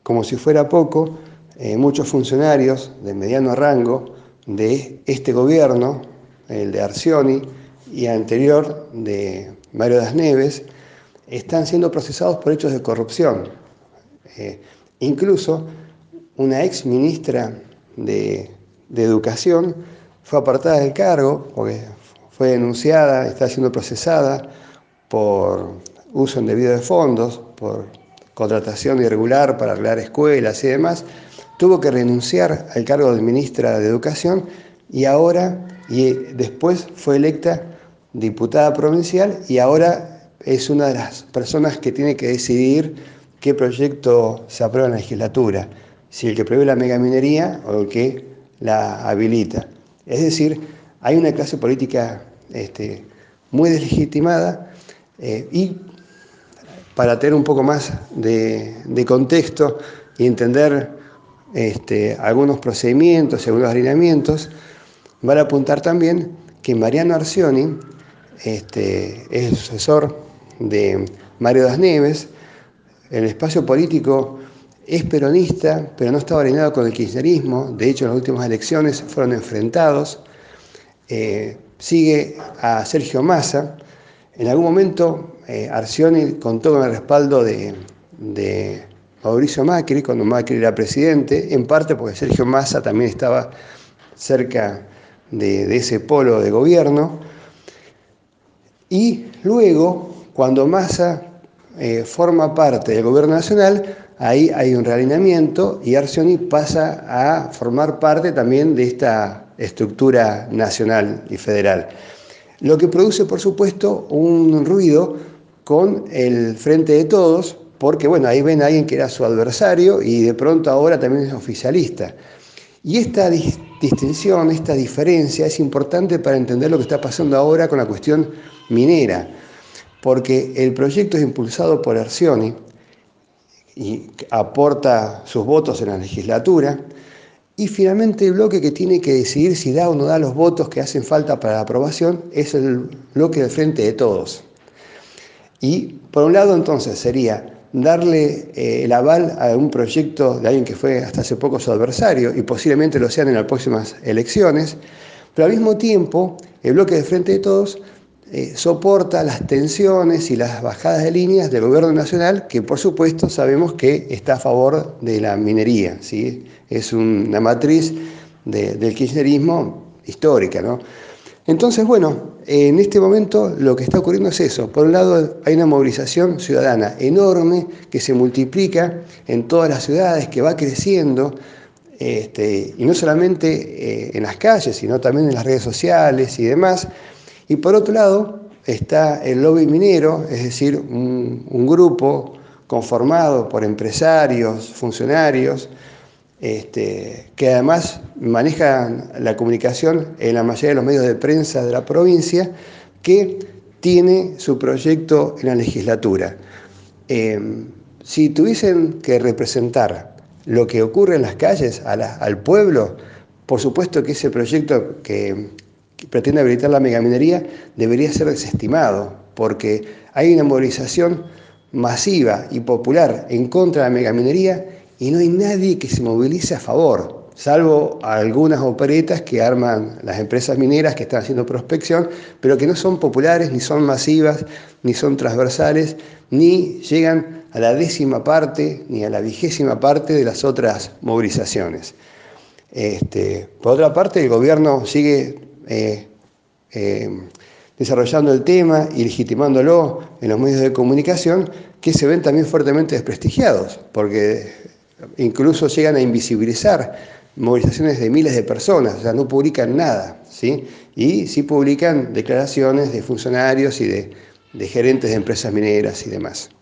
como si fuera poco, muchos funcionarios de mediano rango de este gobierno, el de Arcioni, y anterior de Mario Das Neves, están siendo procesados por hechos de corrupción. Incluso una ex ministra de Educación fue apartada del cargo porque fue denunciada, está siendo procesada por uso indebido de fondos, por contratación irregular para arreglar escuelas y demás. Tuvo que renunciar al cargo de ministra de Educación y después fue electa diputada provincial y ahora es una de las personas que tiene que decidir qué proyecto se aprueba en la legislatura, si el que prevé la megaminería o el que la habilita. Es decir, hay una clase política muy deslegitimada y para tener un poco más de contexto y entender algunos procedimientos y algunos alineamientos, vale apuntar también que Mariano Arcioni es el sucesor de Mario Das Neves. El espacio político es peronista, pero no estaba alineado con el kirchnerismo. De hecho, en las últimas elecciones fueron enfrentados. Sigue a Sergio Massa. En algún momento Arcioni contó con el respaldo de Mauricio Macri, cuando Macri era presidente, en parte porque Sergio Massa también estaba cerca de ese polo de gobierno. Y luego, cuando Massa forma parte del gobierno nacional, ahí hay un realineamiento y Arcioni pasa a formar parte también de esta estructura nacional y federal. Lo que produce, por supuesto, un ruido con el Frente de Todos, porque bueno, ahí ven a alguien que era su adversario y de pronto ahora también es oficialista. Y esta distinción, esta diferencia es importante para entender lo que está pasando ahora con la cuestión minera, porque el proyecto es impulsado por Arcioni y aporta sus votos en la legislatura, y finalmente el bloque que tiene que decidir si da o no da los votos que hacen falta para la aprobación es el bloque del Frente de Todos. Y por un lado entonces sería darle el aval a un proyecto de alguien que fue hasta hace poco su adversario y posiblemente lo sean en las próximas elecciones, pero al mismo tiempo el bloque del Frente de Todos soporta las tensiones y las bajadas de líneas del gobierno nacional, que por supuesto sabemos que está a favor de la minería, ¿sí? Es una matriz del kirchnerismo histórica, ¿no? Entonces, bueno, en este momento lo que está ocurriendo es eso. Por un lado hay una movilización ciudadana enorme que se multiplica en todas las ciudades, que va creciendo, y no solamente en las calles, sino también en las redes sociales y demás. Y por otro lado está el lobby minero, es decir, un grupo conformado por empresarios, funcionarios, que además manejan la comunicación en la mayoría de los medios de prensa de la provincia, que tiene su proyecto en la legislatura. Si tuviesen que representar lo que ocurre en las calles al pueblo, por supuesto que ese proyecto que pretende habilitar la megaminería debería ser desestimado, porque hay una movilización masiva y popular en contra de la megaminería y no hay nadie que se movilice a favor, salvo algunas operetas que arman las empresas mineras que están haciendo prospección, pero que no son populares, ni son masivas, ni son transversales, ni llegan a la 10ª parte, ni a la 20ª parte de las otras movilizaciones. Por otra parte, el gobierno sigue desarrollando el tema y legitimándolo en los medios de comunicación, que se ven también fuertemente desprestigiados, porque incluso llegan a invisibilizar movilizaciones de miles de personas, o sea, no publican nada, ¿sí? Y sí publican declaraciones de funcionarios y de gerentes de empresas mineras y demás.